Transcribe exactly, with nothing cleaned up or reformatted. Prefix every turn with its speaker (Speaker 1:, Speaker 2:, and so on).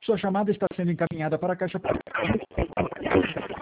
Speaker 1: Sua chamada está sendo encaminhada para a caixa.